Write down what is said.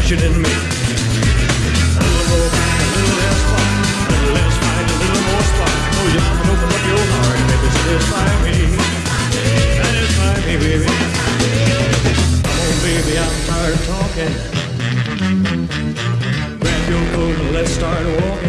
passion in me. A little more back, a little less fun, a little less fight, a little more spark. Oh, you come and open up your heart, baby, satisfy me. Satisfy me, baby. Come on, baby, I'm tired of talking. Grab your coat and let's start walking.